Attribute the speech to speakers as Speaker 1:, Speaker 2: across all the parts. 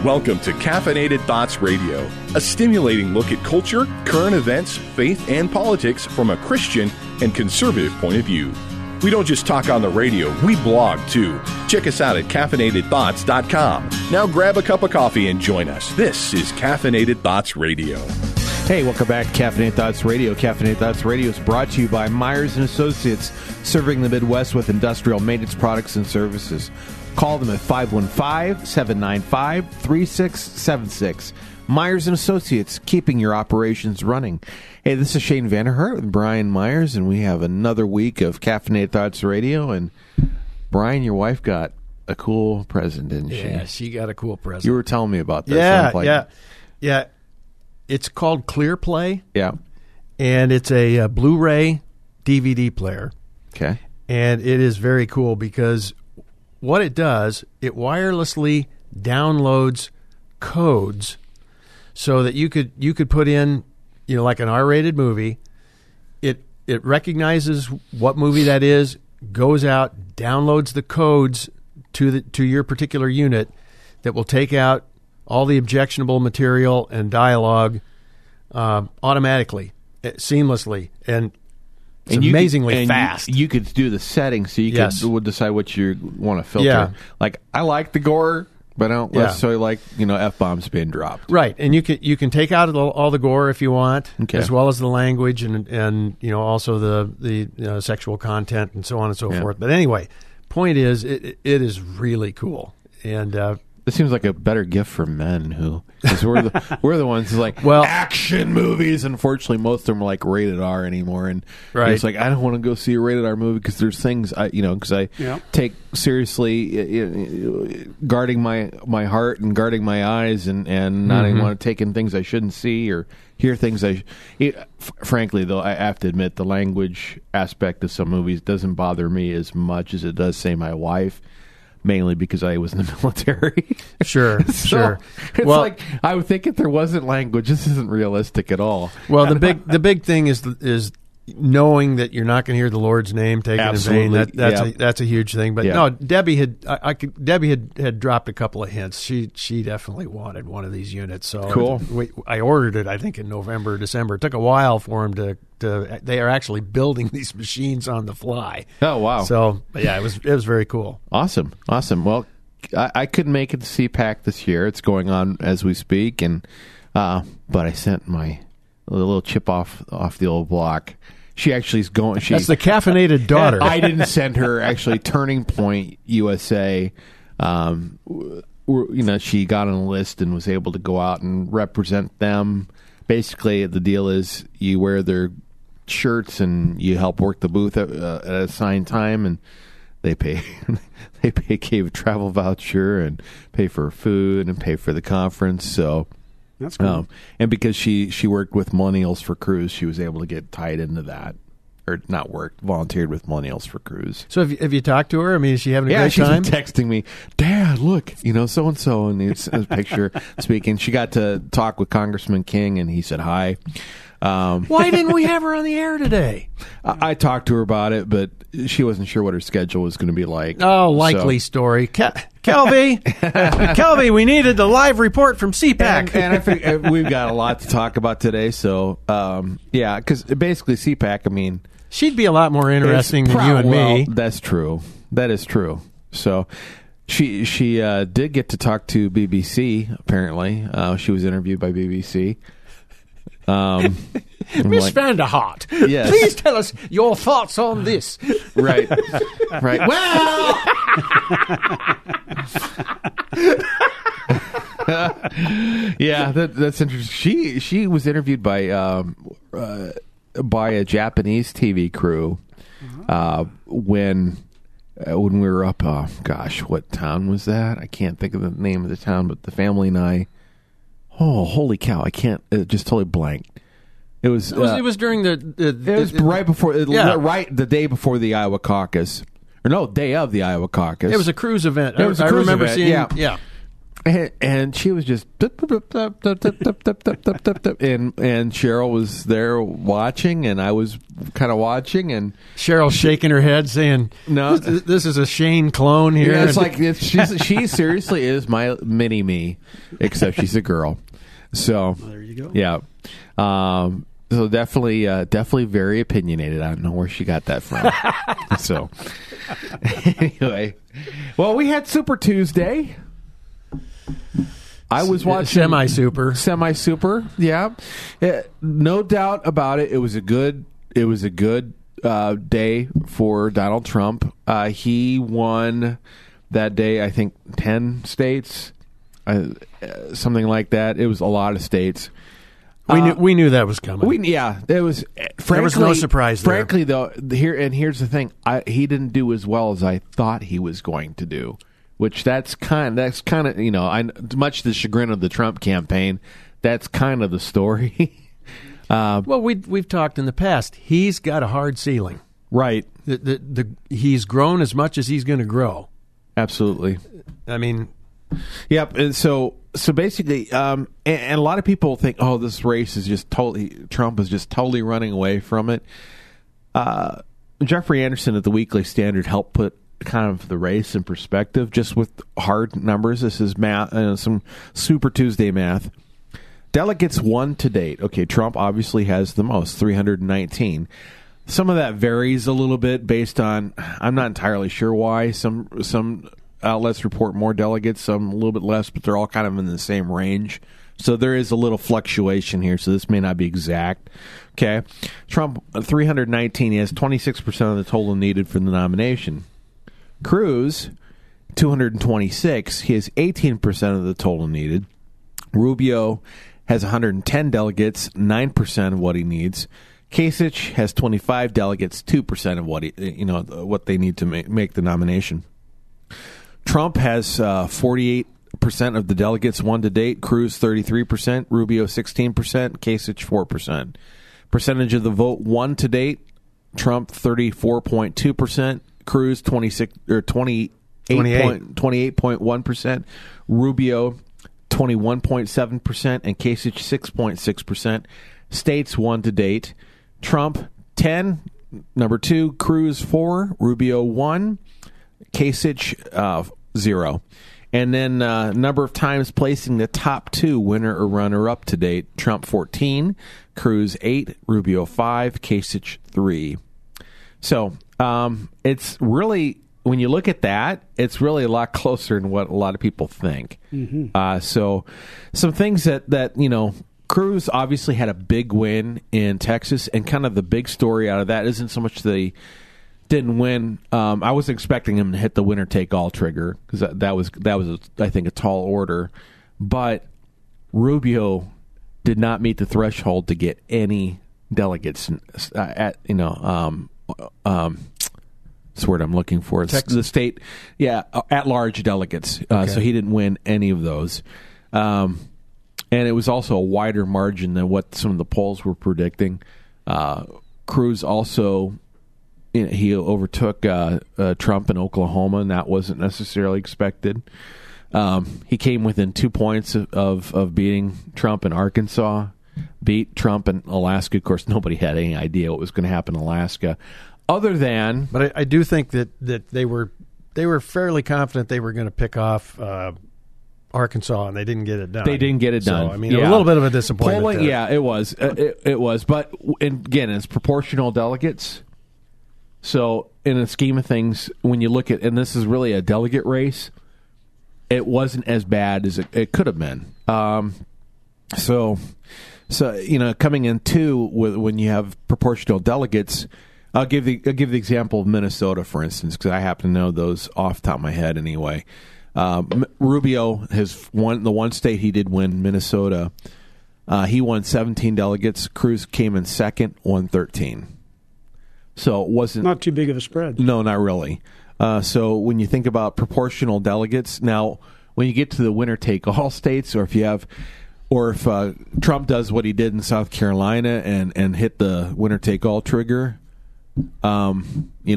Speaker 1: Welcome to Caffeinated Thoughts Radio, a stimulating look at culture, current events, faith, and politics from a Christian and conservative point of view. We don't just talk on the radio, we blog too. Check us out at caffeinatedthoughts.com. Now grab a cup of coffee and join us. This is Caffeinated Thoughts Radio.
Speaker 2: Hey, welcome back to Caffeinated Thoughts Radio. Caffeinated Thoughts Radio is brought to you by Myers & Associates, serving the Midwest with industrial maintenance products and services. Call them at 515-795-3676. Myers & Associates, keeping your operations running. Hey, this is Shane Vanderhart with Brian Myers, and we have another week of Caffeinated Thoughts Radio. And Brian, your wife got a cool present, didn't she?
Speaker 3: Yeah, she got a cool present.
Speaker 2: You were telling me about this.
Speaker 3: Yeah. It's called ClearPlay.
Speaker 2: Yeah.
Speaker 3: And it's a Blu-ray DVD player.
Speaker 2: Okay.
Speaker 3: And it is very cool because what it does, it wirelessly downloads codes so that you could put in, like an R-rated movie. It recognizes what movie that is, goes out, downloads the codes to your particular unit that will take out all the objectionable material and dialogue automatically, seamlessly, and it's amazingly fast.
Speaker 2: You could do the settings so you could decide what you want to filter.
Speaker 3: Yeah.
Speaker 2: Like, I like the gore, but I don't necessarily like, F-bombs being dropped.
Speaker 3: Right, and you can take out all the gore if you want,
Speaker 2: okay,
Speaker 3: as well as the language and also the sexual content and so on and so forth. But anyway, point is, it is really cool. And
Speaker 2: this seems like a better gift for men because we're the ones who like action movies. Unfortunately, most of them are like rated R anymore, and it's like I don't want to go see a rated R movie because there's things because I take seriously guarding my heart and guarding my eyes and not even want to take in things I shouldn't see or hear things frankly, though, I have to admit the language aspect of some movies doesn't bother me as much as it does, say, my wife. Mainly because I was in the military.
Speaker 3: Sure.
Speaker 2: It's like I would think if there wasn't language, this isn't realistic at all.
Speaker 3: Well, the big thing is knowing that you're not going to hear the Lord's name taken in vain. That's a huge thing. But no, Debbie had dropped a couple of hints. She definitely wanted one of these units. So
Speaker 2: cool.
Speaker 3: I ordered it, I think, in November or December. It took a while for them to. They are actually building these machines on the fly.
Speaker 2: Oh wow!
Speaker 3: So it was very cool.
Speaker 2: Awesome. Well, I couldn't make it to CPAC this year. It's going on as we speak, and but I sent my little chip off the old block. She actually is going.
Speaker 3: That's the caffeinated daughter.
Speaker 2: I didn't send her. Actually, Turning Point USA. She got on a list and was able to go out and represent them. Basically, the deal is you wear their shirts and you help work the booth at an assigned time, and they gave a travel voucher and pay for pfood and pay for the conference. So
Speaker 3: that's cool.
Speaker 2: And because she worked with Millennials for Cruise, she was able to get tied into that. Or not worked, volunteered with Millennials for Cruise.
Speaker 3: So have you talked to her? I mean, is she having a great
Speaker 2: Yeah,
Speaker 3: time?
Speaker 2: she's texting me, Dad, look, so-and-so, and it's a picture speaking. She got to talk with Congressman King, and he said hi.
Speaker 3: Why didn't we have her on the air today?
Speaker 2: I talked to her about it, but she wasn't sure what her schedule was going to be like.
Speaker 3: Oh, likely story. Kelby, we needed the live report from CPAC.
Speaker 2: And I think we've got a lot to talk about today. So, because basically CPAC, I mean...
Speaker 3: She'd be a lot more interesting than you and me.
Speaker 2: That's true. That is true. So she did get to talk to BBC, apparently. She was interviewed by BBC.
Speaker 3: Miss Vanderhart,
Speaker 2: yes.
Speaker 3: Please tell us your thoughts on this.
Speaker 2: Right. Well... yeah, that's interesting. She was interviewed by a Japanese TV crew when we were up. What town was that? I can't think of the name of the town, but the family and I. Oh, holy cow! I can't. It just totally blanked. It was
Speaker 3: during
Speaker 2: right before the day before the Iowa caucus. Or no, day of the Iowa caucus.
Speaker 3: It was a cruise event.
Speaker 2: It was a cruise event,
Speaker 3: seeing.
Speaker 2: Yeah. And she was just and Cheryl was there watching, and I was kind of watching, and
Speaker 3: Cheryl's shaking her head, saying,
Speaker 2: "No,
Speaker 3: this is a Shane clone here."
Speaker 2: Yeah, it's like she seriously is my mini me, except she's a girl. So
Speaker 4: Well, there you go.
Speaker 2: yeah, so definitely very opinionated. I don't know where she got that from. So anyway, well, we had Super Tuesday. I was watching
Speaker 3: Semi Super.
Speaker 2: Yeah, no doubt about it. It was a good day for Donald Trump. He won that day, I think 10 states, something like that. It was a lot of states.
Speaker 3: We knew that was coming.
Speaker 2: It was. Frankly,
Speaker 3: there was no surprise there.
Speaker 2: Frankly, though, here's the thing: he didn't do as well as I thought he was going to do. Which that's kind of much to the chagrin of the Trump campaign. That's kind of the story.
Speaker 3: Well, we've talked in the past. He's got a hard ceiling.
Speaker 2: Right.
Speaker 3: He's grown as much as he's going to grow.
Speaker 2: Absolutely.
Speaker 3: I mean,
Speaker 2: yep. And so basically, and a lot of people think, oh, this race is just Trump is just totally running away from it. Jeffrey Anderson at the Weekly Standard helped put kind of the race in perspective, just with hard numbers. This is math, some Super Tuesday math. Delegates won to date. Okay, Trump obviously has the most, 319. Some of that varies a little bit based on, I'm not entirely sure why. Some outlets report more delegates, some a little bit less, but they're all kind of in the same range. So there is a little fluctuation here, so this may not be exact. Okay, Trump, 319, he has 26% of the total needed for the nomination. Cruz, 226. He has 18% of the total needed. Rubio has 110 delegates, 9% of what he needs. Kasich has 25 delegates, 2% of what they need to make the nomination. Trump has 48% of the delegates won to date. Cruz 33%, Rubio 16%, Kasich 4%. Percentage of the vote won to date. Trump 34.2%. Cruz 28.1%, Rubio 21.7%, and Kasich 6.6%. States won to date. Trump 10, number 2, Cruz 4, Rubio 1, Kasich 0. And then number of times placing the top 2 winner or runner up to date. Trump 14, Cruz 8, Rubio 5, Kasich 3. So it's really, when you look at that, it's really a lot closer than what a lot of people think. Mm-hmm. So some things that Cruz obviously had a big win in Texas, and kind of the big story out of that isn't so much that he didn't win. I was expecting him to hit the winner-take-all trigger, because that was I think, a tall order. But Rubio did not meet the threshold to get any delegates that's the word I'm looking for. It's the state, at-large delegates. Okay. So he didn't win any of those. And it was also a wider margin than what some of the polls were predicting. Cruz also, he overtook Trump in Oklahoma, and that wasn't necessarily expected. He came within 2 points of beating Trump in Arkansas. Beat Trump in Alaska. Of course, nobody had any idea what was going to happen in Alaska, other than.
Speaker 3: But I do think that they were fairly confident they were going to pick off Arkansas, and they didn't get it done.
Speaker 2: They didn't get it done.
Speaker 3: So, I mean, a little bit of a disappointment.
Speaker 2: Polling,
Speaker 3: there.
Speaker 2: Yeah, it was. It was. But again, it's proportional delegates. So in the scheme of things, when you look at, and this is really a delegate race, it wasn't as bad as it could have been. So coming in too, when you have proportional delegates, I'll give the example of Minnesota, for instance, because I happen to know those off the top of my head anyway. Rubio has won the one state he did win, Minnesota. He won 17 delegates. Cruz came in second, won 13. So it wasn't
Speaker 4: not too big of a spread.
Speaker 2: No, not really. So when you think about proportional delegates, now when you get to the winner-take-all states, or if Trump does what he did in South Carolina and hit the winner-take-all trigger,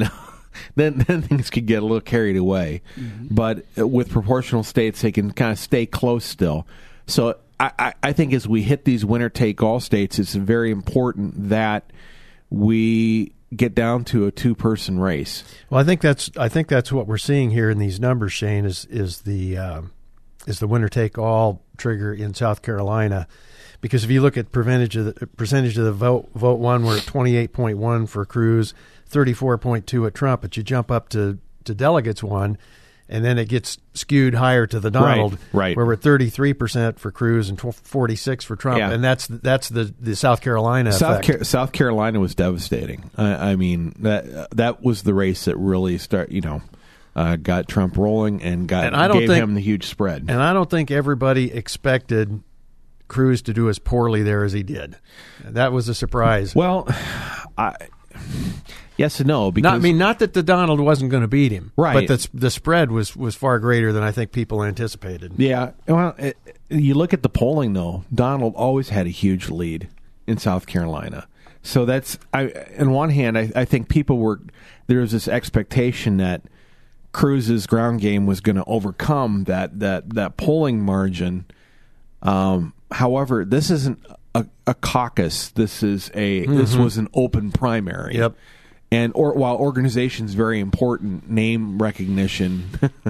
Speaker 2: then things could get a little carried away. But with proportional states, they can kind of stay close still. So I think as we hit these winner-take-all states, it's very important that we get down to a two-person race.
Speaker 3: Well, I think that's what we're seeing here in these numbers, Shane, is the winner-take-all trigger in South Carolina. Because if you look at percentage of the vote one, we're at 28.1 for Cruz, 34.2 at Trump. But you jump up to delegates one, and then it gets skewed higher to the Donald,
Speaker 2: right.
Speaker 3: where we're at 33% for Cruz and 46% for Trump.
Speaker 2: Yeah.
Speaker 3: And that's the South Carolina effect.
Speaker 2: South Carolina was devastating. I mean, that was the race that really got Trump rolling and gave him the huge spread.
Speaker 3: And I don't think everybody expected Cruz to do as poorly there as he did. That was a surprise.
Speaker 2: Well, yes and no. Because
Speaker 3: not that the Donald wasn't going to beat him,
Speaker 2: right?
Speaker 3: But the spread was far greater than I think people anticipated.
Speaker 2: Yeah. Well, you look at the polling though. Donald always had a huge lead in South Carolina. So that's on one hand, I think there was this expectation that Cruz's ground game was going to overcome that polling margin. However, this isn't a caucus. This was an open primary.
Speaker 3: Yep.
Speaker 2: And while organization is very important, name recognition,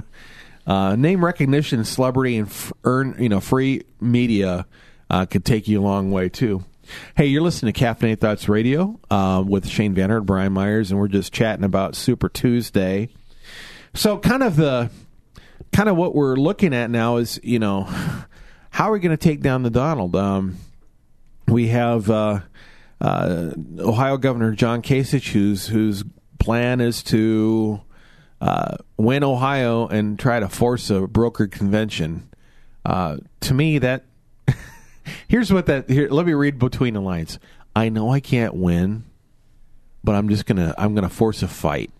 Speaker 2: celebrity, and free media could take you a long way too. Hey, you're listening to Caffeinated Thoughts Radio with Shane Vanner and Brian Myers, and we're just chatting about Super Tuesday. So, kind of what we're looking at now is, how are we going to take down the Donald? We have Ohio Governor John Kasich, whose plan is to win Ohio and try to force a brokered convention. To me, that let me read between the lines. I know I can't win, but I'm gonna force a fight.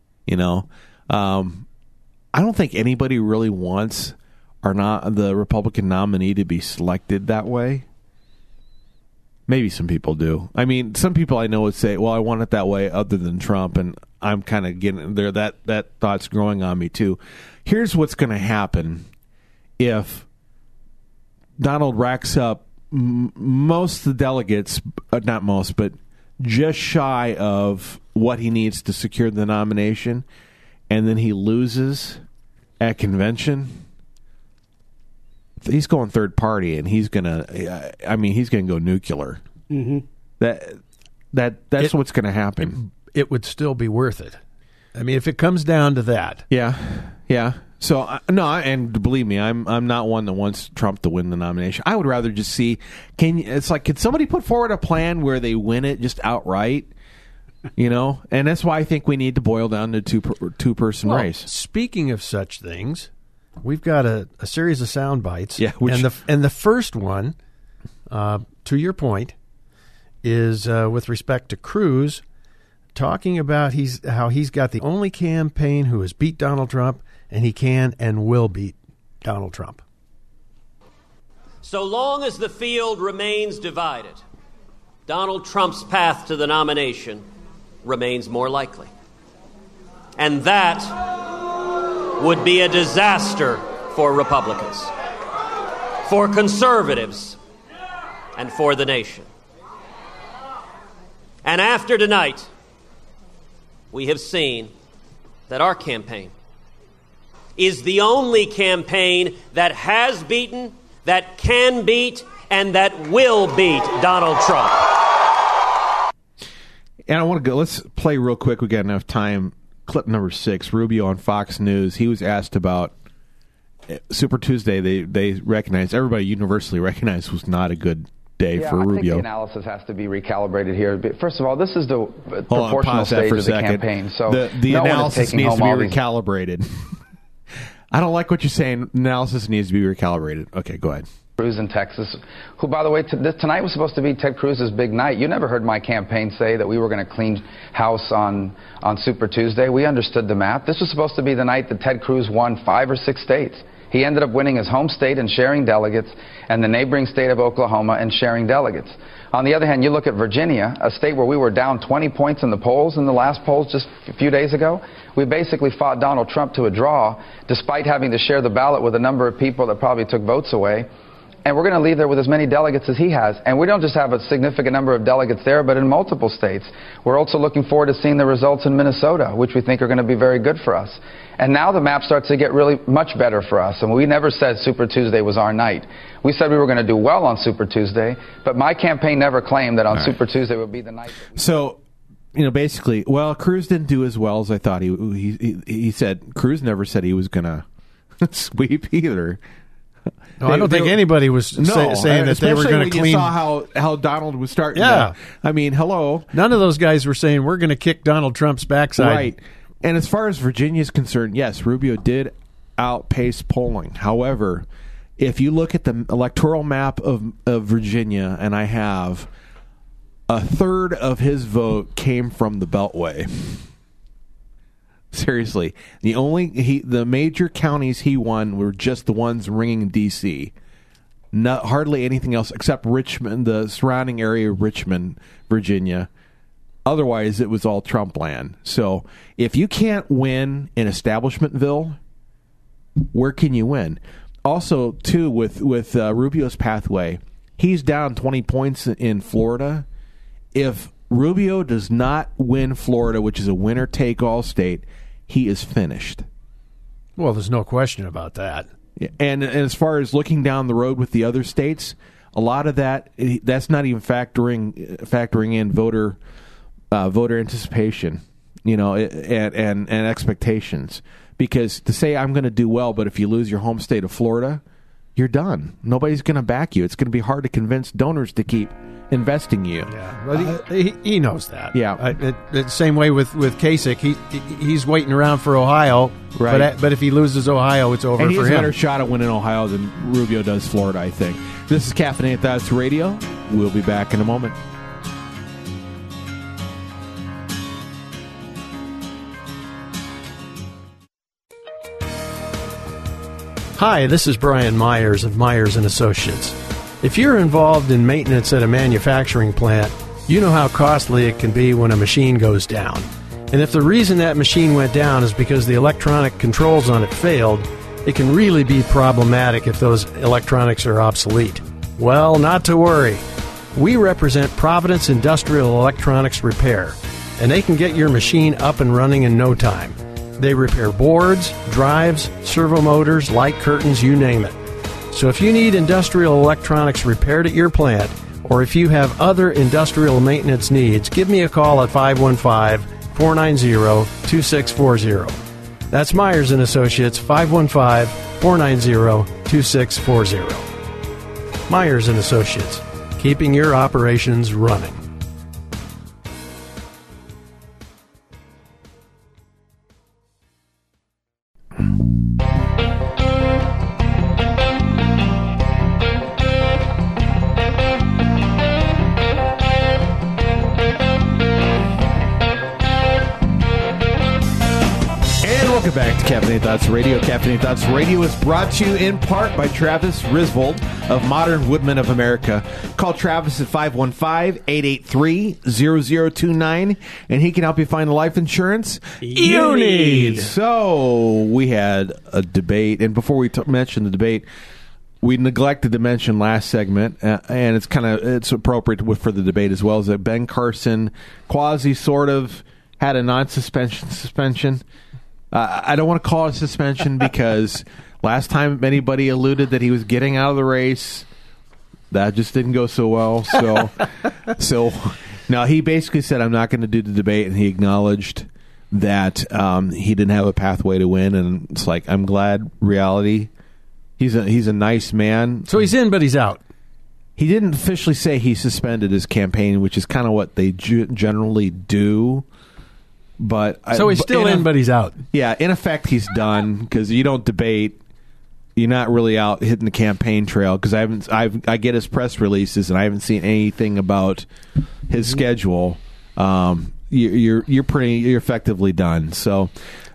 Speaker 2: I don't think anybody really wants the Republican nominee to be selected that way. Maybe some people do. I mean, some people I know would say, well, I want it that way other than Trump, and I'm kind of getting there. That thought's growing on me, too. Here's what's going to happen if Donald racks up most of the delegates, not most, but just shy of what he needs to secure the nomination, and then he loses at convention. He's going third party, and he's gonna go nuclear.
Speaker 3: Mm-hmm.
Speaker 2: That's what's going to happen.
Speaker 3: It would still be worth it. I mean, if it comes down to that,
Speaker 2: yeah. So no, and believe me, I'm not one that wants Trump to win the nomination. I would rather just see can somebody put forward a plan where they win it just outright? And that's why I think we need to boil down to two-person race.
Speaker 3: Speaking of such things, we've got a series of sound bites.
Speaker 2: Yeah,
Speaker 3: and the first one, to your point, is with respect to Cruz, talking about how he's got the only campaign who has beat Donald Trump, and he can and will beat Donald Trump.
Speaker 4: So long as the field remains divided, Donald Trump's path to the nomination remains more likely. And that would be a disaster for Republicans, for conservatives, and for the nation. And after tonight, we have seen that our campaign is the only campaign that has beaten, that can beat, and that will beat Donald Trump.
Speaker 2: And I want to go. Let's play real quick. We got enough time. Clip number 6. Rubio on Fox News. He was asked about Super Tuesday. They recognized, everybody universally recognized, was not a good day for Rubio.
Speaker 5: I think the analysis has to be recalibrated here. First of all, this is the proportional stage of the campaign. So
Speaker 2: the analysis needs to be recalibrated. I don't like what you're saying. Analysis needs to be recalibrated. Okay, go ahead.
Speaker 5: Cruz in Texas, who, by the way, tonight was supposed to be Ted Cruz's big night. You never heard my campaign say that we were going to clean house on Super Tuesday. We understood the map. This was supposed to be the night that Ted Cruz won 5 or 6 states. He ended up winning his home state and sharing delegates, and the neighboring state of Oklahoma and sharing delegates. On the other hand, you look at Virginia, a state where we were down 20 points in the polls in the last polls just a few days ago. We basically fought Donald Trump to a draw, despite having to share the ballot with a number of people that probably took votes away. And we're going to leave there with as many delegates as he has. And we don't just have a significant number of delegates there, but in multiple states. We're also looking forward to seeing the results in Minnesota, which we think are going to be very good for us. And now the map starts to get really much better for us. And we never said Super Tuesday was our night. We said we were going to do well on Super Tuesday, but my campaign never claimed that on Super Tuesday would be the night.
Speaker 2: So, basically, well, Cruz didn't do as well as I thought. He said, Cruz never said he was going to sweep either.
Speaker 3: No, I don't think anybody was saying that they were going to clean.
Speaker 2: You saw how Donald was starting.
Speaker 3: Yeah.
Speaker 2: Hello.
Speaker 3: None of those guys were saying we're going to kick Donald Trump's backside.
Speaker 2: Right. And as far as Virginia is concerned, yes, Rubio did outpace polling. However, if you look at the electoral map of Virginia, and I have, a third of his vote came from the Beltway. Seriously, the major counties he won were just the ones ringing in D.C. Hardly anything else except Richmond, the surrounding area of Richmond, Virginia. Otherwise, it was all Trump land. So, if you can't win in Establishmentville, where can you win? Also, too, with Rubio's pathway, he's down 20 points in Florida. If Rubio does not win Florida, which is a winner-take-all state, he is finished.
Speaker 3: Well, there's no question about that.
Speaker 2: And as far as looking down the road with the other states, a lot of that's not even factoring in voter anticipation, and expectations. Because to say I'm going to do well, but if you lose your home state of Florida, you're done. Nobody's going to back you. It's going to be hard to convince donors to keep investing you.
Speaker 3: Yeah, but he knows that.
Speaker 2: Yeah,
Speaker 3: same way with Kasich. He's waiting around for Ohio,
Speaker 2: right?
Speaker 3: But if he loses Ohio, it's over for him.
Speaker 2: And he has a better shot at winning Ohio than Rubio does Florida, I think. This is Caffeinated Thoughts Radio. We'll be back in a moment.
Speaker 3: Hi, this is Brian Myers of Myers & Associates. If you're involved in maintenance at a manufacturing plant, you know how costly it can be when a machine goes down. And if the reason that machine went down is because the electronic controls on it failed, it can really be problematic if those electronics are obsolete. Well, not to worry. We represent Providence Industrial Electronics Repair, and they can get your machine up and running in no time. They repair boards, drives, servo motors, light curtains, you name it. So if you need industrial electronics repaired at your plant, or if you have other industrial maintenance needs, give me a call at 515-490-2640. That's Myers & Associates, 515-490-2640. Myers & Associates, keeping your operations running.
Speaker 2: Back to Caffeinated Thoughts Radio. Caffeinated Thoughts Radio is brought to you in part by Travis Risvold of Modern Woodmen of America. Call Travis at 515-883-0029, and he can help you find the life insurance you need. So, we had a debate, and before we mention the debate, we neglected to mention last segment, and it's appropriate for the debate as well, is that Ben Carson sort of had a non-suspension. I don't want to call it suspension because last time anybody alluded that he was getting out of the race, that just didn't go so well. So now he basically said, I'm not going to do the debate, and he acknowledged that he didn't have a pathway to win, and it's like, I'm glad reality. He's a nice man.
Speaker 3: So he's in, but he's out.
Speaker 2: He didn't officially say he suspended his campaign, which is kind of what they generally do.
Speaker 3: So he's still in, but he's out.
Speaker 2: Yeah, in effect, he's done because you don't debate. You're not really out hitting the campaign trail because I get his press releases and I haven't seen anything about his schedule. You're effectively done. So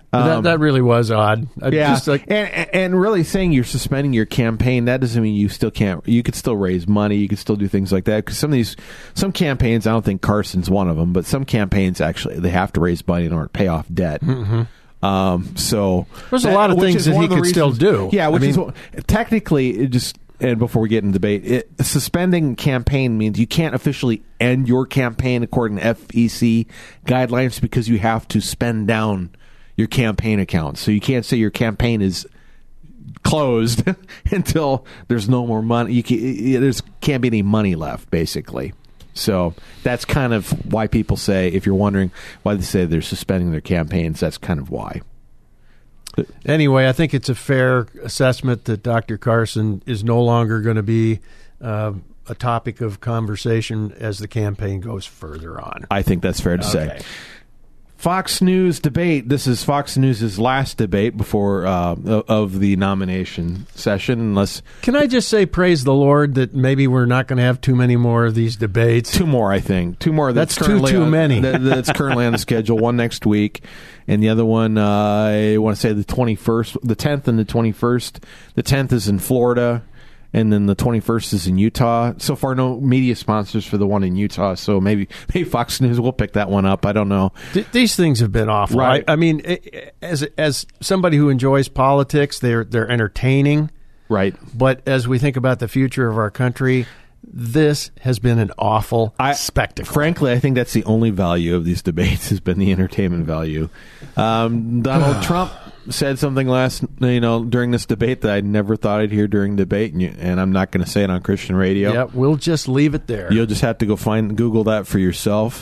Speaker 3: That really was odd.
Speaker 2: Yeah, and really saying you're suspending your campaign, that doesn't mean you still can't. You could still raise money. You could still do things like that. Because some campaigns, I don't think Carson's one of them, but some campaigns actually they have to raise money in order to pay off debt. Mm-hmm. So
Speaker 3: there's a lot of things that he could still do.
Speaker 2: Yeah, is technically it just. And before we get into debate, suspending campaign means you can't officially end your campaign according to FEC guidelines because you have to spend down your campaign account. So you can't say your campaign is closed until there's no more money. There can't be any money left, basically. So that's kind of why people say, if you're wondering why they say they're suspending their campaigns, that's kind of why.
Speaker 3: Anyway, I think it's a fair assessment that Dr. Carson is no longer going to be a topic of conversation as the campaign goes further on.
Speaker 2: I think that's fair to say. Fox News debate. This is Fox News' last debate before of the nomination session. Unless,
Speaker 3: can I just say, praise the Lord that maybe we're not going to have too many more of these debates.
Speaker 2: 2 more, I think. 2 more.
Speaker 3: That's too many.
Speaker 2: That's currently on the schedule. One next week, and the other one I want to say the 21st, the 10th, and the 21st. The 10th is in Florida. And then the 21st is in Utah. So far, no media sponsors for the one in Utah. So maybe Fox News will pick that one up. I don't know.
Speaker 3: These things have been awful.
Speaker 2: Right.
Speaker 3: I mean, as somebody who enjoys politics, they're entertaining.
Speaker 2: Right.
Speaker 3: But as we think about the future of our country, this has been an awful spectacle.
Speaker 2: Frankly, I think that's the only value of these debates has been the entertainment value. Donald Trump said something during this debate that I never thought I'd hear during debate, and I'm not going to say it on Christian radio.
Speaker 3: Yeah, we'll just leave it there.
Speaker 2: You'll just have to go Google that for yourself.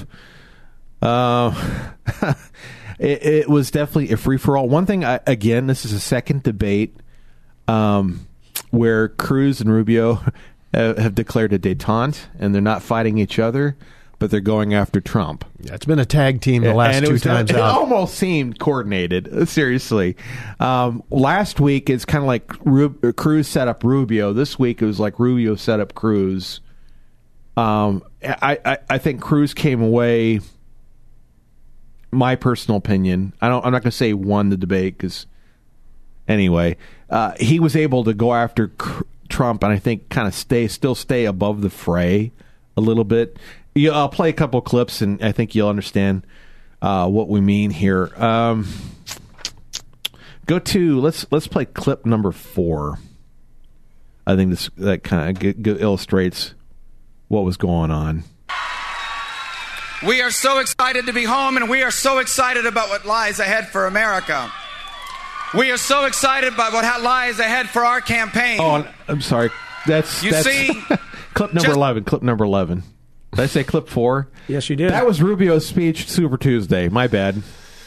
Speaker 2: It was definitely a free-for-all. One thing, again, this is a second debate where Cruz and Rubio have declared a détente, and they're not fighting each other, but they're going after Trump.
Speaker 3: Yeah, it's been a tag team the last 2 times out.
Speaker 2: It almost seemed coordinated, seriously. Last week, it's kind of like Cruz set up Rubio. This week, it was like Rubio set up Cruz. I think Cruz came away, my personal opinion, I'm not going to say won the debate, because anyway, he was able to go after Trump, and I think kind of still stay above the fray a little bit. I'll play a couple clips, and I think you'll understand what we mean here. Let's play clip number 4. I think that kind of illustrates what was going on.
Speaker 6: We are so excited to be home, and we are so excited about what lies ahead for America. We are so excited about what lies ahead for our campaign.
Speaker 2: Oh, I'm sorry. That's clip number 11. Clip number 11. Did I say clip 4?
Speaker 7: Yes, you did.
Speaker 2: That was Rubio's speech Super Tuesday. My bad.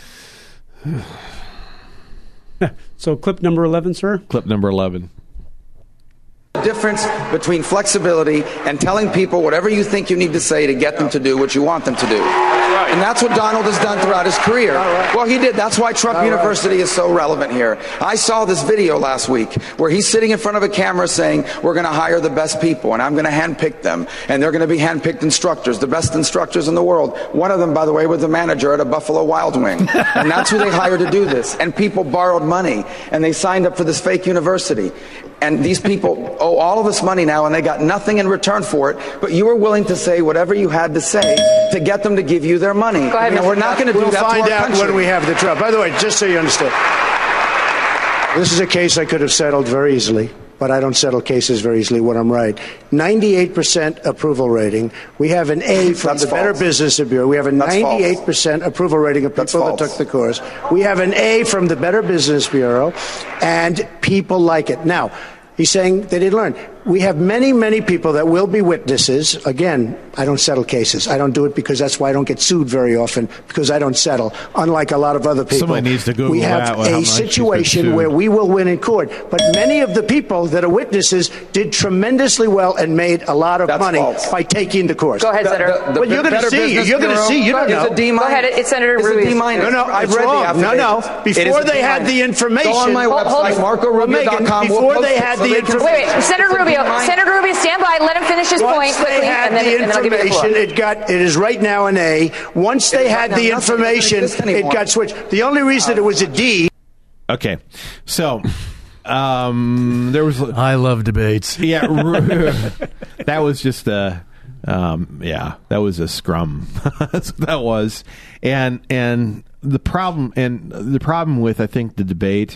Speaker 7: So clip number 11, sir?
Speaker 2: Clip number 11.
Speaker 5: The difference between flexibility and telling people whatever you think you need to say to get them to do what you want them to do. And that's what Donald has done throughout his career. Well, he did. That's why Trump University is so relevant here. I saw this video last week where he's sitting in front of a camera saying, we're going to hire the best people, and I'm going to handpick them, and they're going to be handpicked instructors, the best instructors in the world. One of them, by the way, was the manager at a Buffalo Wild Wing. And that's who they hired to do this. And people borrowed money, and they signed up for this fake university. And these people owe all of this money now, and they got nothing in return for it. But you were willing to say whatever you had to say to get them to give you their money.
Speaker 8: Go ahead,
Speaker 5: we're not going to do that to our country.
Speaker 9: We'll find out when we have the trial. By the way, just so you understand, this is a case I could have settled very easily, but I don't settle cases very easily when I'm right. 98% approval rating. We have an A from the Better Business Bureau. We have a 98% approval rating of people that took the course. We have an A from the Better Business Bureau, and people like it. Now, he's saying they didn't learn. We have many, many people that will be witnesses. Again, I don't settle cases. I don't do it because that's why I don't get sued very often, because I don't settle, unlike a lot of other people.
Speaker 2: Somebody needs to Google
Speaker 9: we have a situation where we will win in court. But many of the people that are witnesses did tremendously well and made a lot of money by taking the course.
Speaker 8: Go ahead, Senator.
Speaker 9: Well, you're going to see. You're going to see. You don't know.
Speaker 5: It's a D-.
Speaker 8: Go ahead. It's Senator Ruiz.
Speaker 9: No, I've read the affidavit. No. Before they had the information.
Speaker 5: Go on my website, marcorubio.com.
Speaker 9: Before they had the information.
Speaker 8: Wait. Senator Rubio. Rubio, Senator Rubio, stand by. Let him finish his point quickly, and then I'll give you the floor.
Speaker 9: It is right now an A. Once they had the information, it got switched. The only reason it was a D.
Speaker 2: Okay, so there was.
Speaker 3: I love debates.
Speaker 2: Yeah, that was just a. That was a scrum. That's what that was, and the problem with I think the debate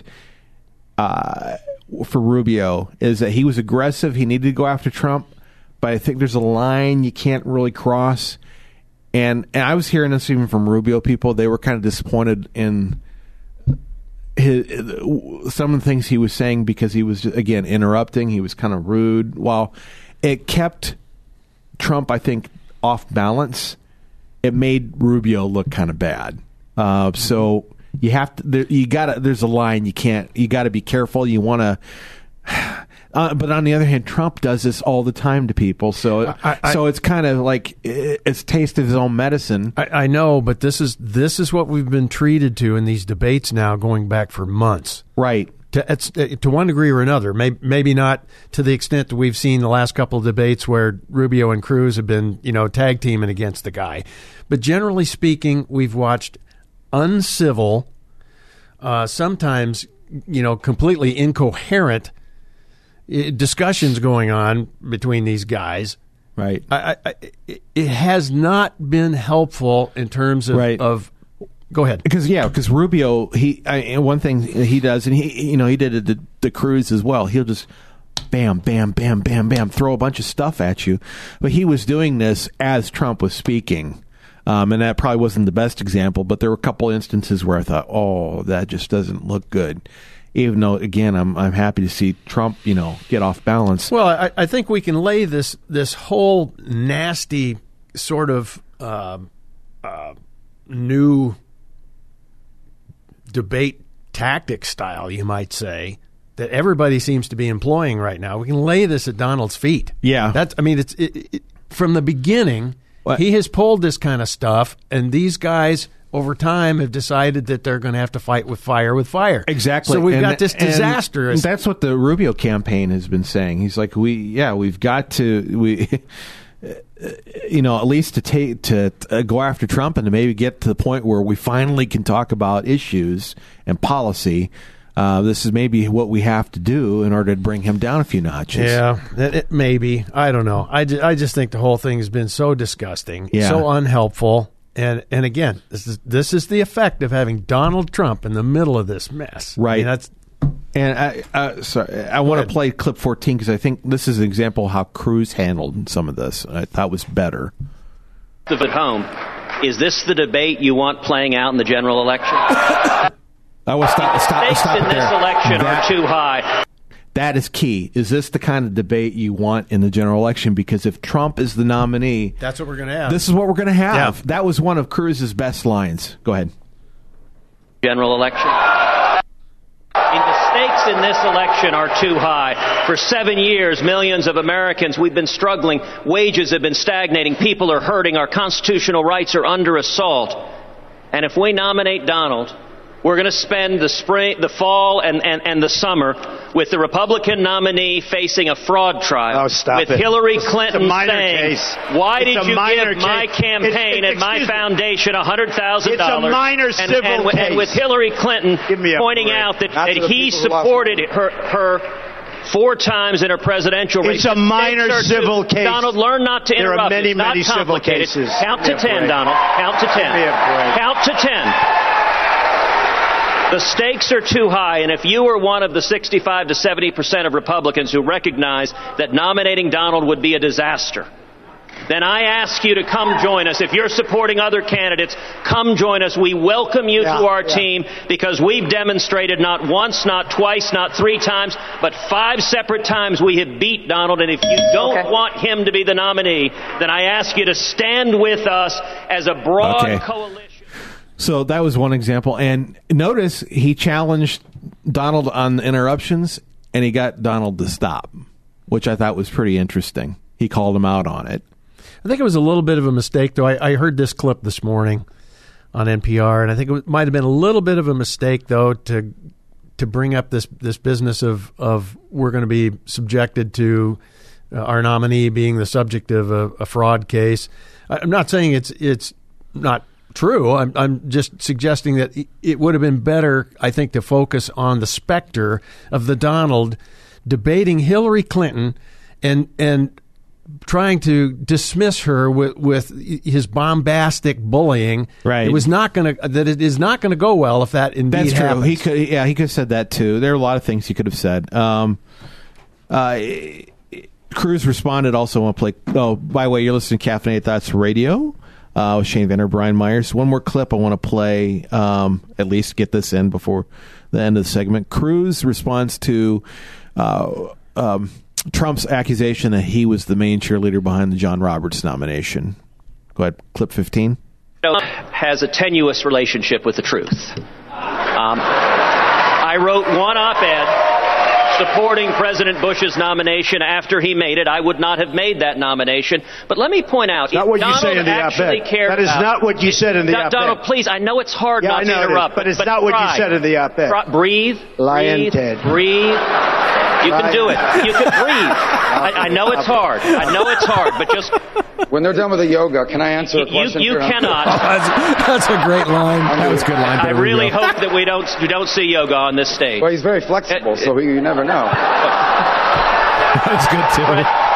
Speaker 2: for Rubio is that he was aggressive. He needed to go after Trump, but I think there's a line you can't really cross. And I was hearing this even from Rubio people. They were kind of disappointed in some of the things he was saying because he was, again, interrupting. He was kind of rude. While it kept Trump, I think, off balance, it made Rubio look kind of bad. So you have to. There's a line you can't. You got to be careful. You want to. But on the other hand, Trump does this all the time to people. So so it's kind of like it's tasted his own medicine.
Speaker 3: I know, but this is what we've been treated to in these debates now, going back for months.
Speaker 2: Right.
Speaker 3: To one degree or another, maybe not to the extent that we've seen the last couple of debates where Rubio and Cruz have been, tag teaming against the guy. But generally speaking, we've watched uncivil, sometimes, completely incoherent discussions going on between these guys.
Speaker 2: Right.
Speaker 3: It has not been helpful in terms of,
Speaker 2: right.
Speaker 3: Go ahead.
Speaker 2: Because Rubio, one thing he does, and he did it to Cruz as well. He'll just bam, bam, bam, bam, bam, throw a bunch of stuff at you. But he was doing this as Trump was speaking. And that probably wasn't the best example, but there were a couple instances where I thought, oh, that just doesn't look good. Even though, again, I'm happy to see Trump, get off balance.
Speaker 3: Well, I think we can lay this whole nasty sort of new debate tactic style, you might say, that everybody seems to be employing right now. We can lay this at Donald's feet.
Speaker 2: Yeah,
Speaker 3: it's from the beginning. What? He has pulled this kind of stuff, and these guys over time have decided that they're going to have to fight with fire with fire.
Speaker 2: Exactly.
Speaker 3: So we've got this disaster.
Speaker 2: And that's what the Rubio campaign has been saying. He's like, we've got to at least to go after Trump and to maybe get to the point where we finally can talk about issues and policy. This is maybe what we have to do in order to bring him down a few notches.
Speaker 3: Yeah, maybe. I don't know. I just think the whole thing has been so disgusting,
Speaker 2: yeah.
Speaker 3: So unhelpful. And again, this is the effect of having Donald Trump in the middle of this mess.
Speaker 2: Right.
Speaker 3: Sorry,
Speaker 2: I want to play clip 14 because I think this is an example of how Cruz handled some of this. I thought was better.
Speaker 4: At home, is this the debate you want playing out in the general election?
Speaker 2: Stop
Speaker 4: stakes in
Speaker 2: there.
Speaker 4: This election are too high.
Speaker 2: That is key. Is this the kind of debate you want in the general election? Because if Trump is the nominee,
Speaker 3: that's what we're going to have.
Speaker 2: This is what we're going to have.
Speaker 3: Yeah.
Speaker 2: That was one of Cruz's best lines. Go ahead.
Speaker 4: General election. The stakes in this election are too high. For 7 years, millions of Americans, we've been struggling. Wages have been stagnating. People are hurting. Our constitutional rights are under assault. And if we nominate Donald, we're going to spend the spring, the fall, and the summer with the Republican nominee facing a fraud trial.
Speaker 9: Oh, stop
Speaker 4: with
Speaker 9: it.
Speaker 4: Hillary Clinton saying,
Speaker 9: case.
Speaker 4: "Why
Speaker 9: It's
Speaker 4: did
Speaker 9: a
Speaker 4: you
Speaker 9: minor
Speaker 4: give my
Speaker 9: case.
Speaker 4: campaign and my foundation $100,000?"
Speaker 9: It's a minor civil case.
Speaker 4: And with Hillary Clinton pointing out that he supported her 4 times in her presidential race.
Speaker 9: It's a minor civil case.
Speaker 4: Donald, learn not to interrupt.
Speaker 9: There are many,
Speaker 4: it's not
Speaker 9: many civil
Speaker 4: complicated.
Speaker 9: cases.
Speaker 4: Count to 10, Donald. Count to 10. Count to 10. The stakes are too high, and if you are one of the 65 to 70% of Republicans who recognize that nominating Donald would be a disaster, then I ask you to come join us. If you're supporting other candidates, come join us. We welcome you to our team because we've demonstrated not once, not twice, not 3 times, but 5 separate times we have beat Donald. And if you don't want him to be the nominee, then I ask you to stand with us as a broad coalition.
Speaker 2: So that was one example. And notice he challenged Donald on interruptions, and he got Donald to stop, which I thought was pretty interesting. He called him out on it.
Speaker 3: I think it was a little bit of a mistake, though. I heard this clip this morning on NPR, and I think it might have been a little bit of a mistake, though, to to bring up this business of we're going to be subjected to our nominee being the subject of a fraud case. I'm not saying it's not true. I'm just suggesting that it would have been better, I think, to focus on the specter of the Donald debating Hillary Clinton and trying to dismiss her with his bombastic bullying.
Speaker 2: Right.
Speaker 3: It is not going to go well if that indeed happens.
Speaker 2: He could have said that too. There are a lot of things he could have said. Cruz responded also. I want to play. Oh, by the way, you're listening to Caffeinated Thoughts Radio with Shane Venner, Brian Myers. One more clip I want to play. At least get this in before the end of the segment. Cruz responds to Trump's accusation that he was the main cheerleader behind the John Roberts nomination. Go ahead, clip 15.
Speaker 4: Has a tenuous relationship with the truth. I wrote one op-ed supporting President Bush's nomination after he made it. I would not have made that nomination. But let me point out,
Speaker 9: not what you say in the op-ed. That is not what you said in the op-ed.
Speaker 4: Donald, please, I know it's hard not to interrupt.
Speaker 9: But it's not what you said in the op-ed.
Speaker 4: Breathe.
Speaker 9: Lion Ted.
Speaker 4: Breathe. You can do it. You can breathe. I know it's hard. But just...
Speaker 5: When they're done with the yoga, can I answer a question?
Speaker 4: You cannot.
Speaker 3: That's a great line.
Speaker 2: That was a good line.
Speaker 4: I really hope that we don't see yoga on this stage.
Speaker 5: Well, he's very flexible, so you never know.
Speaker 2: That's good, too.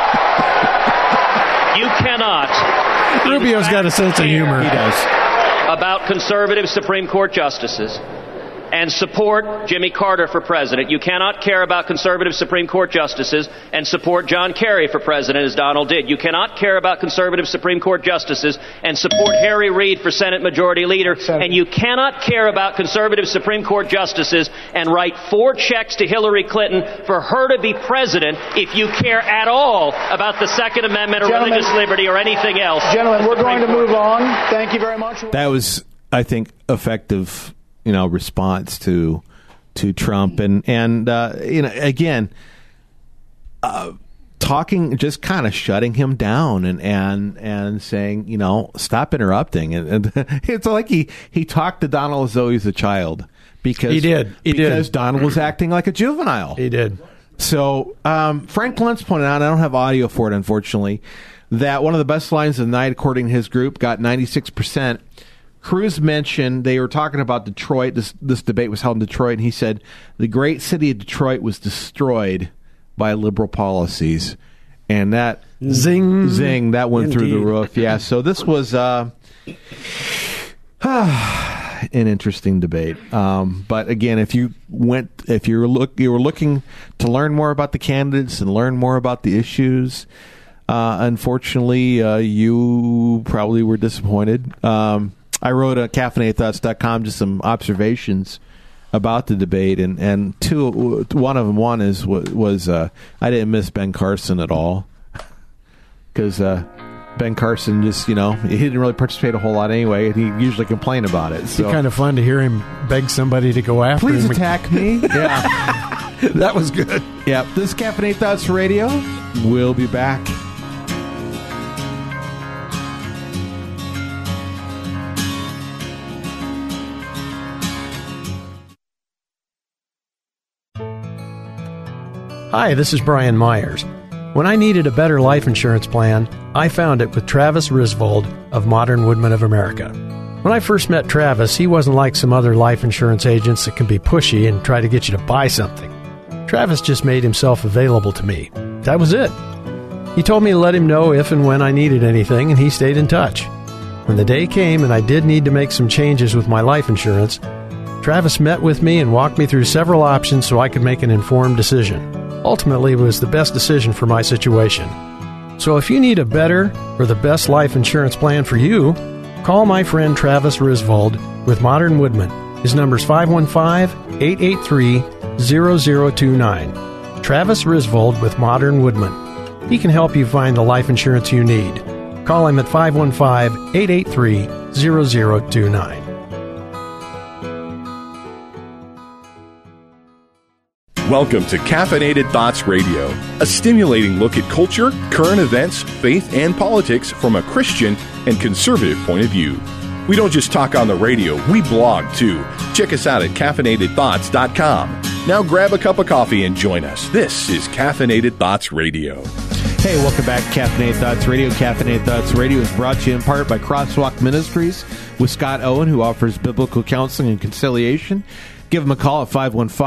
Speaker 4: You cannot.
Speaker 3: Rubio's got a sense of humor.
Speaker 2: He does.
Speaker 4: About conservative Supreme Court justices and support Jimmy Carter for president. You cannot care about conservative Supreme Court justices and support John Kerry for president, as Donald did. You cannot care about conservative Supreme Court justices and support Harry Reid for Senate Majority Leader. And you cannot care about conservative Supreme Court justices and write 4 checks to Hillary Clinton for her to be president if you care at all about the Second Amendment or religious liberty or anything else.
Speaker 9: Gentlemen, we're going to move on. Thank you very much.
Speaker 2: That was, I think, effective response to Trump and again talking, just kind of shutting him down and saying, stop interrupting, and it's like he talked to Donald as though he's a child because
Speaker 3: he did
Speaker 2: Donald was acting like a juvenile.
Speaker 3: He did.
Speaker 2: So Frank Luntz pointed out, I don't have audio for it unfortunately, that one of the best lines of the night according to his group got 96%. Cruz mentioned they were talking about Detroit. This debate was held in Detroit, and he said the great city of Detroit was destroyed by liberal policies, and that zing that went through the roof. Yeah, so this was an interesting debate. But again, if you were looking to learn more about the candidates and learn more about the issues, unfortunately, you probably were disappointed. I wrote at caffeinatedthoughts.com just some observations about the debate, and one of them was I didn't miss Ben Carson at all because Ben Carson just he didn't really participate a whole lot anyway, and he usually complained about it. So
Speaker 3: it's kind of fun to hear him beg somebody to go after him.
Speaker 2: Please attack me. Yeah,
Speaker 3: that was good.
Speaker 2: Yeah, this is Caffeinated Thoughts Radio. We'll be back.
Speaker 3: Hi, this is Brian Myers. When I needed a better life insurance plan, I found it with Travis Risvold of Modern Woodmen of America. When I first met Travis, he wasn't like some other life insurance agents that can be pushy and try to get you to buy something. Travis just made himself available to me. That was it. He told me to let him know if and when I needed anything, and he stayed in touch. When the day came and I did need to make some changes with my life insurance, Travis met with me and walked me through several options so I could make an informed decision. Ultimately, it was the best decision for my situation. So if you need a better or the best life insurance plan for you, call my friend Travis Risvold with Modern Woodmen. His number's 515-883-0029. Travis Risvold with Modern Woodmen. He can help you find the life insurance you need. Call him at 515-883-0029.
Speaker 1: Welcome to Caffeinated Thoughts Radio, a stimulating look at culture, current events, faith, and politics from a Christian and conservative point of view. We don't just talk on the radio, we blog too. Check us out at caffeinatedthoughts.com. Now grab a cup of coffee and join us. This is Caffeinated Thoughts Radio.
Speaker 2: Hey, welcome back to Caffeinated Thoughts Radio. Caffeinated Thoughts Radio is brought to you in part by Crosswalk Ministries with Scott Owen, who offers biblical counseling and conciliation. Give him a call at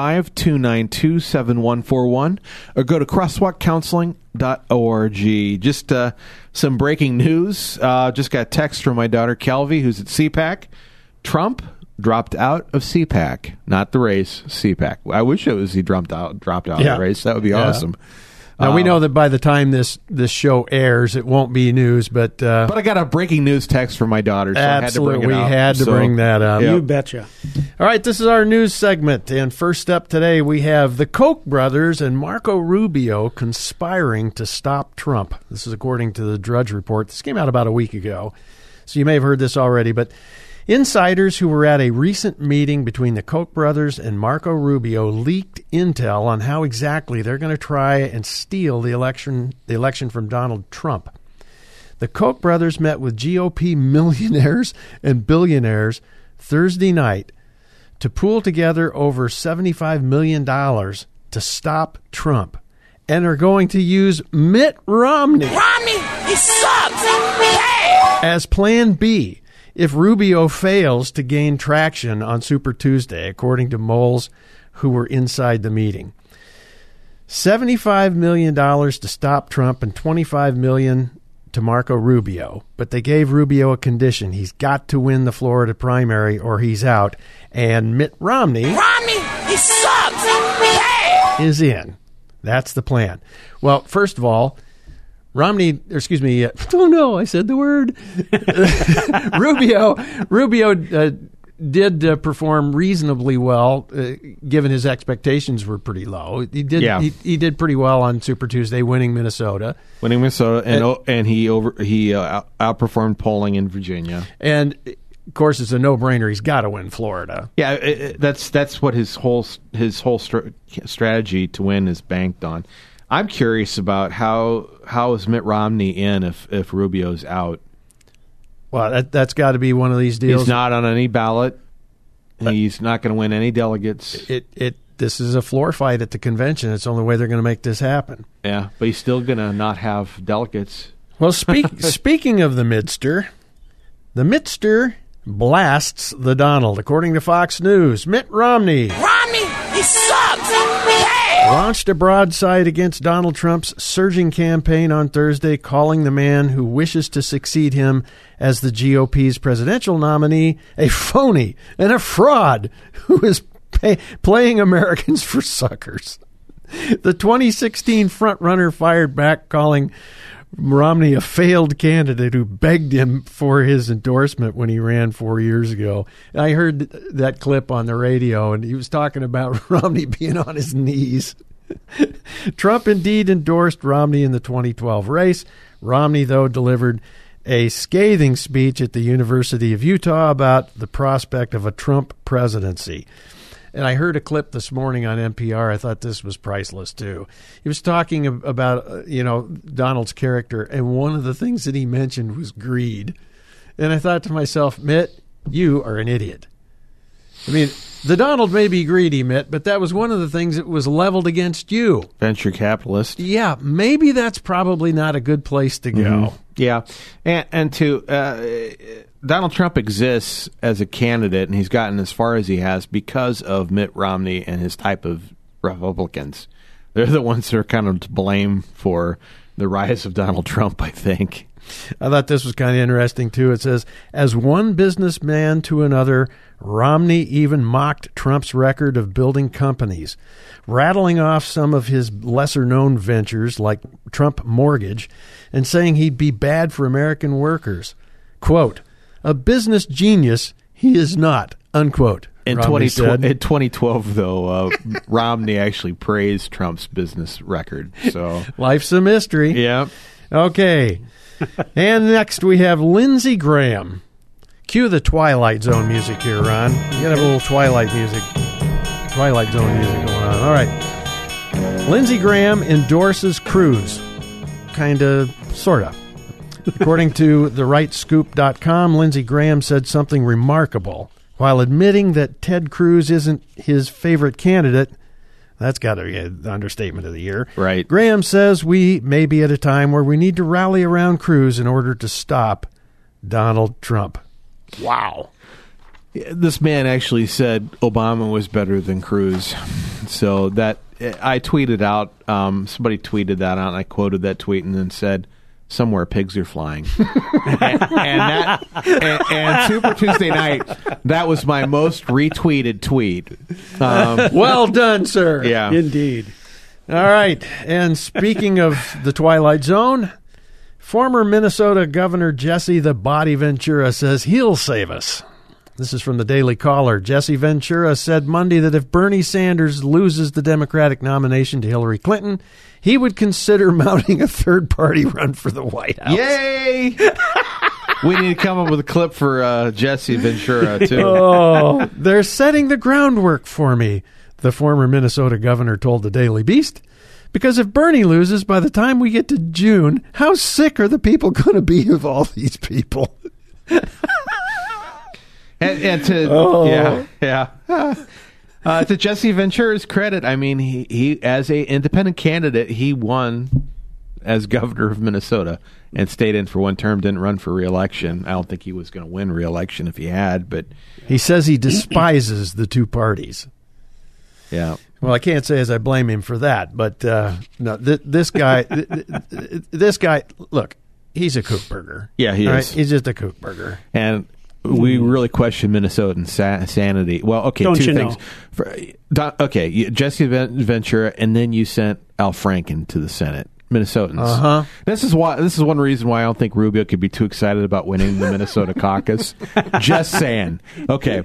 Speaker 2: 515-292-7141 or go to crosswalkcounseling.org. Just some breaking news. Just got a text from my daughter, Kelvy, who's at CPAC. Trump dropped out of CPAC, not the race, CPAC. I wish it was he dropped out of the race. That would be awesome.
Speaker 3: Now, we know that by the time this show airs, it won't be news, but
Speaker 2: I got a breaking news text from my daughter, so
Speaker 3: absolutely,
Speaker 2: I had to bring that up.
Speaker 7: You betcha.
Speaker 3: All right, this is our news segment, and first up today we have the Koch brothers and Marco Rubio conspiring to stop Trump. This is according to the Drudge Report. This came out about a week ago, so you may have heard this already, but insiders who were at a recent meeting between the Koch brothers and Marco Rubio leaked intel on how exactly they're going to try and steal the election from Donald Trump. The Koch brothers met with GOP millionaires and billionaires Thursday night to pool together over $75 million to stop Trump and are going to use Mitt Romney.
Speaker 10: Romney, he sucks! Hey!
Speaker 3: As Plan B if Rubio fails to gain traction on Super Tuesday, according to moles who were inside the meeting. $75 million to stop Trump and $25 million to Marco Rubio. But they gave Rubio a condition. He's got to win the Florida primary or he's out. And Mitt Romney,
Speaker 10: he sucks! Hey!
Speaker 3: is in. That's the plan. Well, first of all, Romney, oh no, I said the word. Rubio did perform reasonably well, given his expectations were pretty low. He did pretty well on Super Tuesday, winning Minnesota,
Speaker 2: and he outperformed polling in Virginia.
Speaker 3: And of course, it's a no-brainer. He's got to win Florida.
Speaker 2: Yeah, that's what his whole strategy to win is banked on. I'm curious about how is Mitt Romney in if Rubio's out?
Speaker 3: Well, that's got to be one of these deals.
Speaker 2: He's not on any ballot. He's not going to win any delegates.
Speaker 3: This is a floor fight at the convention. It's the only way they're going to make this happen.
Speaker 2: Yeah, but he's still going to not have delegates.
Speaker 3: Well, speaking of the Midster blasts the Donald. According to Fox News, Mitt Romney,
Speaker 10: he sucks! Hey!
Speaker 3: Launched a broadside against Donald Trump's surging campaign on Thursday, calling the man who wishes to succeed him as the GOP's presidential nominee a phony and a fraud who is playing Americans for suckers. The 2016 frontrunner fired back, calling Romney a failed candidate who begged him for his endorsement when he ran 4 years ago. I heard that clip on the radio, and he was talking about Romney being on his knees. Trump indeed endorsed Romney in the 2012 race. Romney, though, delivered a scathing speech at the University of Utah about the prospect of a Trump presidency. And I heard a clip this morning on NPR. I thought this was priceless, too. He was talking about, Donald's character, and one of the things that he mentioned was greed. And I thought to myself, Mitt, you are an idiot. I mean, the Donald may be greedy, Mitt, but that was one of the things that was leveled against you.
Speaker 2: Venture capitalist.
Speaker 3: Yeah, maybe that's probably not a good place to go.
Speaker 2: Mm-hmm. Yeah, and Donald Trump exists as a candidate, and he's gotten as far as he has because of Mitt Romney and his type of Republicans. They're the ones that are kind of to blame for the rise of Donald Trump, I think.
Speaker 3: I thought this was kind of interesting, too. It says, as one businessman to another, Romney even mocked Trump's record of building companies, rattling off some of his lesser-known ventures like Trump Mortgage and saying he'd be bad for American workers. Quote, a business genius he is not, unquote.
Speaker 2: In 2012, though, Romney actually praised Trump's business record. So
Speaker 3: life's a mystery.
Speaker 2: Yeah.
Speaker 3: Okay. And next we have Lindsey Graham. Cue the Twilight Zone music here, Ron. You gotta have a little Twilight Zone music going on. All right. Lindsey Graham endorses Cruz. Kinda, sorta. According to TheRightScoop.com, Lindsey Graham said something remarkable. While admitting that Ted Cruz isn't his favorite candidate, That's got to be an understatement of the year.
Speaker 2: Right.
Speaker 3: Graham says we may be at a time where we need to rally around Cruz in order to stop Donald Trump. Wow.
Speaker 2: This man actually said Obama was better than Cruz. So that I tweeted out, somebody tweeted that out, and I quoted that tweet and then said, somewhere pigs are flying. and Super Tuesday night, that was my most retweeted tweet.
Speaker 3: Well done, sir.
Speaker 2: Yeah.
Speaker 7: Indeed.
Speaker 3: All right. And speaking of the Twilight Zone, former Minnesota Governor Jesse the Body Ventura says he'll save us. This is from the Daily Caller. Jesse Ventura said Monday that if Bernie Sanders loses the Democratic nomination to Hillary Clinton, he would consider mounting a third-party run for the White House.
Speaker 2: Yay! We need to come up with a clip for Jesse Ventura, too.
Speaker 3: Oh, they're setting the groundwork for me, the former Minnesota governor told the Daily Beast. Because if Bernie loses by the time we get to June, how sick are the people going to be of all these people?
Speaker 2: And to to Jesse Ventura's credit, I mean, he as a independent candidate, he won as governor of Minnesota and stayed in for one term, didn't run for re-election. I don't think he was going to win re-election if he had, but
Speaker 3: he says he despises the two parties.
Speaker 2: Yeah.
Speaker 3: Well, I can't say as I blame him for that, but no, this guy, look, he's a kook burger.
Speaker 2: Yeah, he is.
Speaker 3: Right? He's just a kook burger.
Speaker 2: And we really question Minnesotan sanity. Well, okay,
Speaker 7: Don't
Speaker 2: two
Speaker 7: you
Speaker 2: things. Jesse Ventura, and then you sent Al Franken to the Senate. Minnesotans.
Speaker 3: Uh-huh.
Speaker 2: This is one reason why I don't think Rubio could be too excited about winning the Minnesota caucus. Just saying. Okay.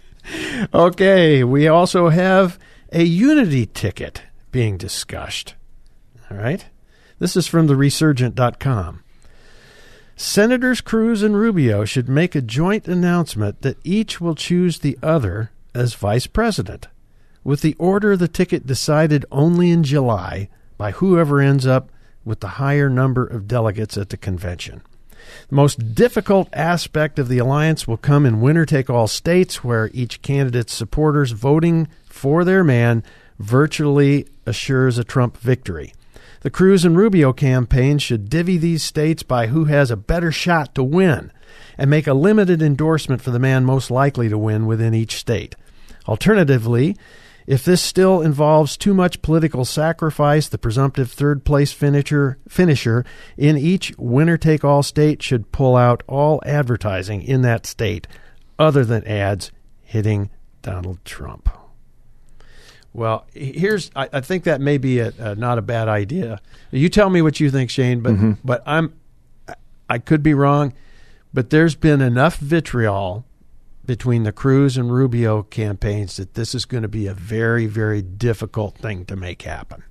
Speaker 3: Okay, we also have a unity ticket being discussed. All right? This is from theresurgent.com. Senators Cruz and Rubio should make a joint announcement that each will choose the other as vice president, with the order of the ticket decided only in July by whoever ends up with the higher number of delegates at the convention. The most difficult aspect of the alliance will come in winner-take-all states where each candidate's supporters voting for their man virtually assures a Trump victory. The Cruz and Rubio campaigns should divvy these states by who has a better shot to win and make a limited endorsement for the man most likely to win within each state. Alternatively, if this still involves too much political sacrifice, the presumptive third-place finisher in each winner-take-all state should pull out all advertising in that state other than ads hitting Donald Trump. Well, I think that may be not a bad idea. You tell me what you think, Shane, but I could be wrong, but there's been enough vitriol between the Cruz and Rubio campaigns that this is going to be a very, very difficult thing to make happen.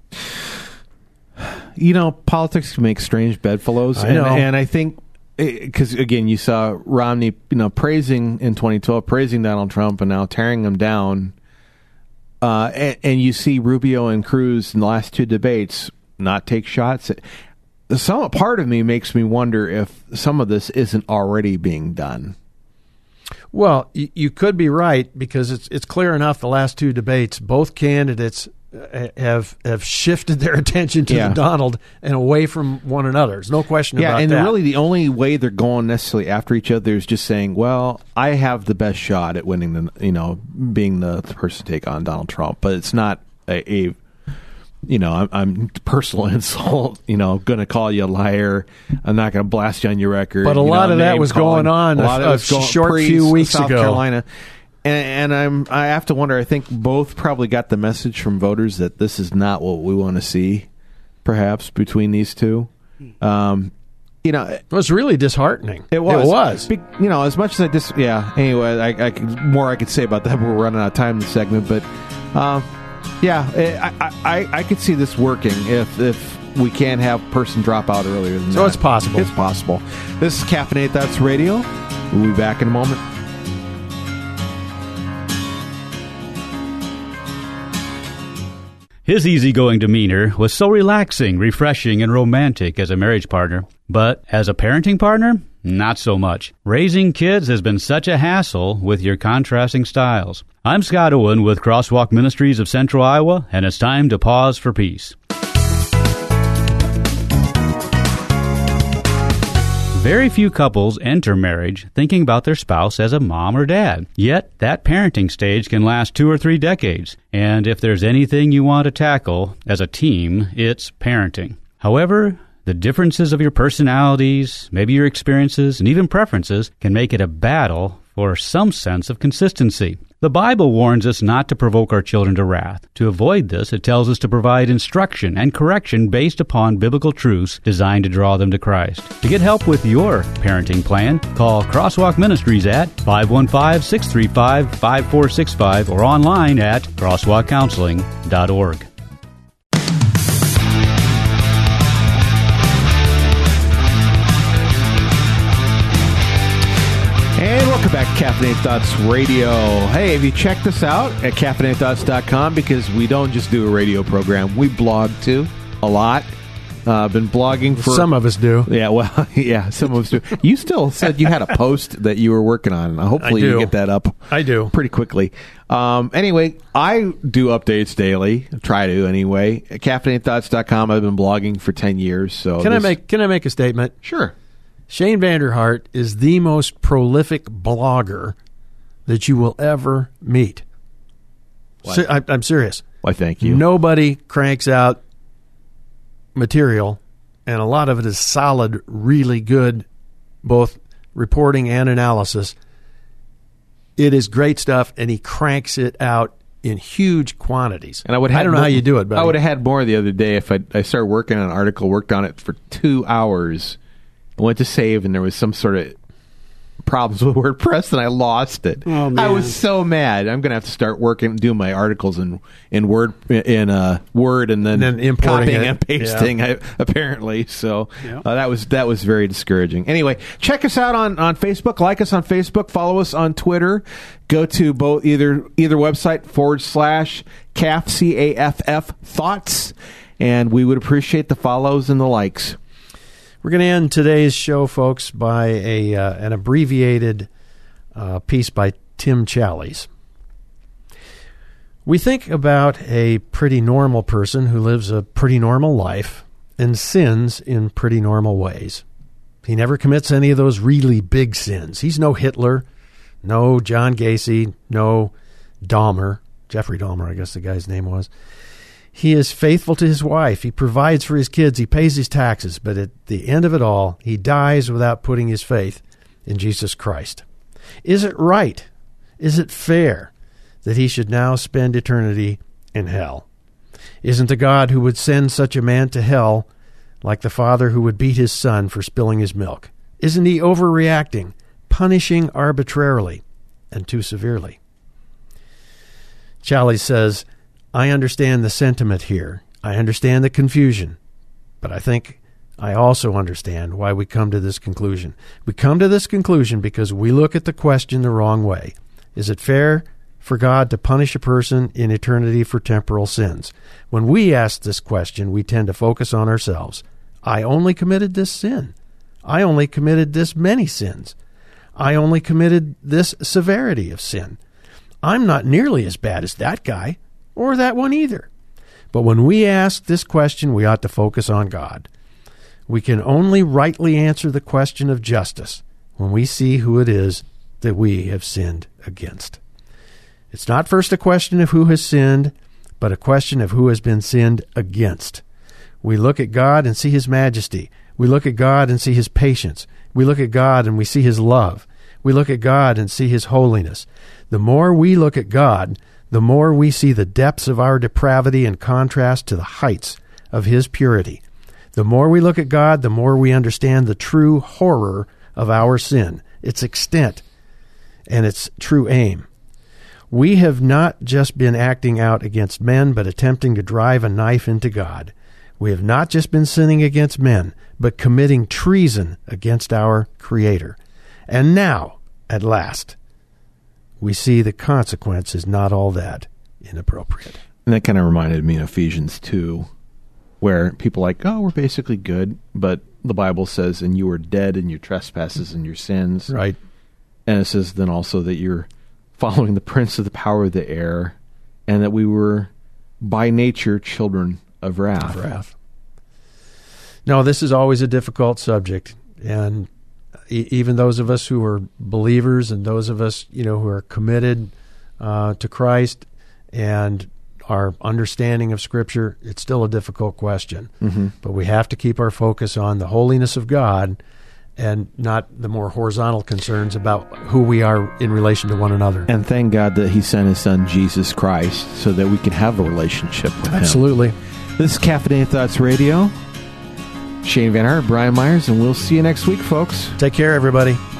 Speaker 2: You know, politics can make strange bedfellows, and I think because again, you saw Romney, praising in 2012, praising Donald Trump, and now tearing him down. And you see Rubio and Cruz in the last two debates not take shots. Some part of me makes me wonder if some of this isn't already being done.
Speaker 3: Well, you could be right because it's clear enough the last two debates, both candidates have shifted their attention to Donald and away from one another. There's no question about that.
Speaker 2: Yeah, and really the only way they're going necessarily after each other is just saying, well, I have the best shot at winning, being the person to take on Donald Trump. But it's not I'm personal insult, going to call you a liar. I'm not going to blast you on your record.
Speaker 3: But a lot of that was going on a short few weeks
Speaker 2: South
Speaker 3: ago.
Speaker 2: Carolina. And I have to wonder, I think both probably got the message from voters that this is not what we want to see, perhaps, between these two. It
Speaker 3: was really disheartening.
Speaker 2: It was.
Speaker 3: As
Speaker 2: much as anyway, I could say about that, but we're running out of time in the segment. But, I could see this working if we can't have a person drop out earlier than that.
Speaker 3: So it's possible.
Speaker 2: It's possible. This is Caffeinate Thoughts Radio. We'll be back in a moment.
Speaker 11: His easygoing demeanor was so relaxing, refreshing, and romantic as a marriage partner. But as a parenting partner, not so much. Raising kids has been such a hassle with your contrasting styles. I'm Scott Owen with Crosswalk Ministries of Central Iowa, and it's time to pause for peace. Very few couples enter marriage thinking about their spouse as a mom or dad. Yet, that parenting stage can last 2 or 3 decades. And if there's anything you want to tackle as a team, it's parenting. However, the differences of your personalities, maybe your experiences, and even preferences can make it a battle for some sense of consistency. The Bible warns us not to provoke our children to wrath. To avoid this, it tells us to provide instruction and correction based upon biblical truths designed to draw them to Christ. To get help with your parenting plan, call Crosswalk Ministries at 515-635-5465 or online at crosswalkcounseling.org.
Speaker 2: And welcome back to Caffeinated Thoughts Radio. Hey, have you checked us out at CaffeinatedThoughts.com? Because we don't just do a radio program. We blog, too, a lot. Been blogging for...
Speaker 3: Some of us do.
Speaker 2: Yeah, well, yeah, some of us do. You still said you had a post that you were working on. Hopefully you get that up.
Speaker 3: I do.
Speaker 2: Pretty quickly. Anyway, I do updates daily. Try to, anyway. At CaffeinatedThoughts.com, I've been blogging for 10 years. So
Speaker 3: Can I make a statement?
Speaker 2: Sure.
Speaker 3: Shane Vanderhart is the most prolific blogger that you will ever meet. I'm serious.
Speaker 2: Why, thank you.
Speaker 3: Nobody cranks out material, and a lot of it is solid, really good, both reporting and analysis. It is great stuff, and he cranks it out in huge quantities.
Speaker 2: And I don't know how you do it, but I would have had more the other day if I started working on an article, worked on it for 2 hours. I went to save, and there was some sort of problems with WordPress, and I lost it.
Speaker 7: Oh, man.
Speaker 2: I was so mad. I'm going to have to start doing my articles in Word, and then
Speaker 3: importing
Speaker 2: copying
Speaker 3: it.
Speaker 2: and pasting.
Speaker 3: Yeah.
Speaker 2: Apparently, so that was very discouraging. Anyway, check us out on Facebook. Like us on Facebook. Follow us on Twitter. Go to either website /CAFF CAFF Thoughts, and we would appreciate the follows and the likes.
Speaker 3: We're going to end today's show, folks, by an abbreviated piece by Tim Challies. We think about a pretty normal person who lives a pretty normal life and sins in pretty normal ways. He never commits any of those really big sins. He's no Hitler, no John Gacy, no Dahmer, Jeffrey Dahmer, I guess the guy's name was. He is faithful to his wife. He provides for his kids. He pays his taxes. But at the end of it all, he dies without putting his faith in Jesus Christ. Is it right? Is it fair that he should now spend eternity in hell? Isn't the God who would send such a man to hell like the father who would beat his son for spilling his milk? Isn't he overreacting, punishing arbitrarily and too severely? Challies says, I understand the sentiment here. I understand the confusion. But I think I also understand why we come to this conclusion. We come to this conclusion because we look at the question the wrong way. Is it fair for God to punish a person in eternity for temporal sins? When we ask this question, we tend to focus on ourselves. I only committed this sin. I only committed this many sins. I only committed this severity of sin. I'm not nearly as bad as that guy. Or that one either. But when we ask this question, we ought to focus on God. We can only rightly answer the question of justice when we see who it is that we have sinned against. It's not first a question of who has sinned, but a question of who has been sinned against. We look at God and see his majesty. We look at God and see his patience. We look at God and we see his love. We look at God and see his holiness. The more we look at God, the more we see the depths of our depravity in contrast to the heights of his purity. The more we look at God, the more we understand the true horror of our sin, its extent, and its true aim. We have not just been acting out against men, but attempting to drive a knife into God. We have not just been sinning against men, but committing treason against our Creator. And now, at last, we see the consequence is not all that inappropriate.
Speaker 2: And that kind of reminded me of Ephesians 2, where people are like, oh, we're basically good, but the Bible says, and you were dead in your trespasses and your sins.
Speaker 3: Right.
Speaker 2: And it says then also that you're following the prince of the power of the air, and that we were by nature children of wrath.
Speaker 3: No, this is always a difficult subject, and even those of us who are believers and those of us, who are committed to Christ and our understanding of Scripture, it's still a difficult question.
Speaker 2: Mm-hmm.
Speaker 3: But we have to keep our focus on the holiness of God and not the more horizontal concerns about who we are in relation to one another.
Speaker 2: And thank God that He sent His Son, Jesus Christ, so that we can have a relationship with Him.
Speaker 3: Absolutely.
Speaker 2: This is Caffeinated Thoughts Radio. Shane Van Hart, Brian Myers, and we'll see you next week, folks.
Speaker 3: Take care, everybody.